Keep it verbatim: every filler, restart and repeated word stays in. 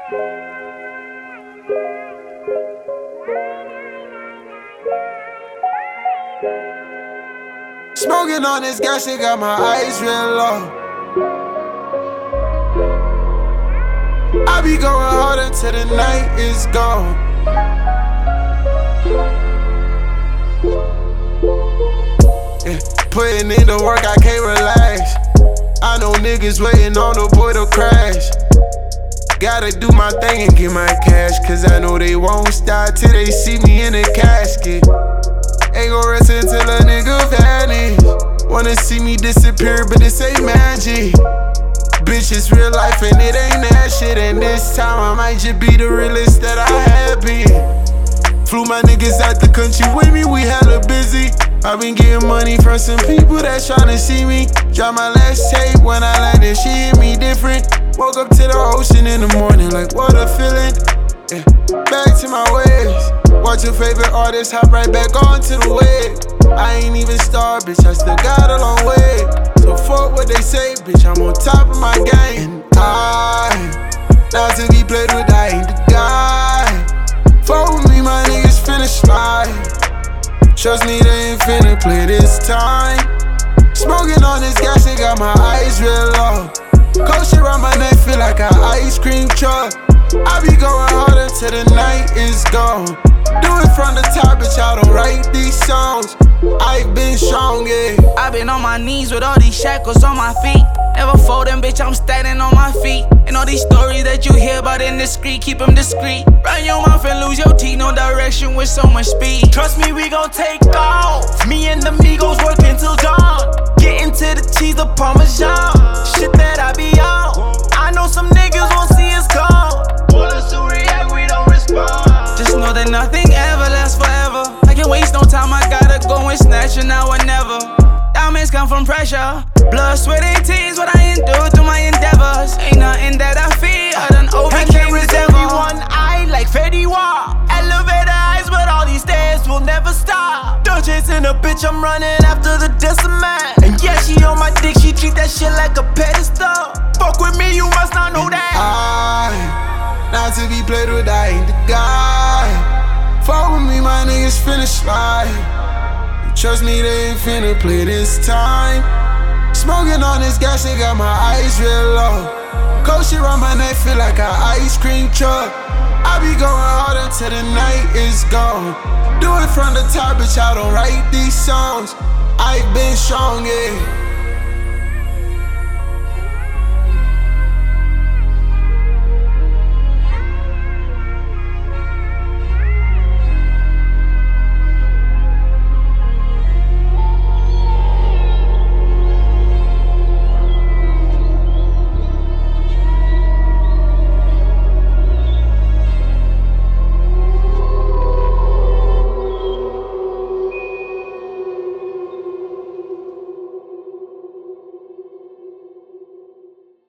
Smoking on this gas, it got my eyes real low. I be going hard until the night is gone. Yeah, putting in the work, I can't relax. I know niggas waiting on the boy to crash. Gotta do my thing and get my cash, cause I know they won't stop till they see me in a casket. Ain't gon' rest until a nigga vanish. Wanna see me disappear, but this ain't magic. Bitch, it's real life and it ain't that shit. And this time I might just be the realest that I have been. Flew my niggas out the country with me, we hella busy. I been getting money from some people that's tryna see me. Drop my last tape when I landed, she hit me different. Woke up to the ocean in the morning, like what a feeling. Yeah. Back to my ways. Watch your favorite artist hop right back onto the wave. I ain't even starved, bitch, I still got a long way. So fuck what they say, bitch, I'm on top of my game. And I, not to be played with, I ain't the guy. Fuck with me, my niggas finna slide. Trust me, they ain't finna play this time. Smoking on this gas, it got my eyes real low. Cold shit around my neck, feel like an ice cream truck. I be going harder till the night is gone. Do it from the top, bitch, I don't write these songs. I've been strong, yeah. I've been on my knees with all these shackles on my feet. Never folding, bitch, I'm standing on my feet. And all these stories that you hear about in the street, keep them discreet. Run your mouth and lose your teeth, no direction with so much speed. Trust me, we gon' take off. Me and the Migos working till dawn. Getting to the cheese, the Parmesan. Shit that I be on. I know some niggas won't see us gone. Want us to react, we don't respond. Just know that nothing ever lasts forever. I can't waste no time, I gotta go and snatch it now or never. Diamonds come from pressure. Blood, sweat, and tears, what I endure through my endeavors. Ain't nothing that I fear, I done overcame this ever. Everyone eye like Fetty Wap. Elevator eyes, but all these stairs will never stop. Don't chasing a bitch, I'm running after the decimal. And yeah, she on my dick, she treat that shit like a pedestal. Fuck with me, you must not know that. I, not to be played with, I ain't the guy. Fuck with me, my niggas finna slide. Trust me, they ain't finna play this time. Smoking on this gas, it got my eyes real low. Cold shit around my neck, feel like an ice cream truck. I be going hard until the night is gone. Do it from the top, bitch, I don't write these songs. I've been strong, yeah.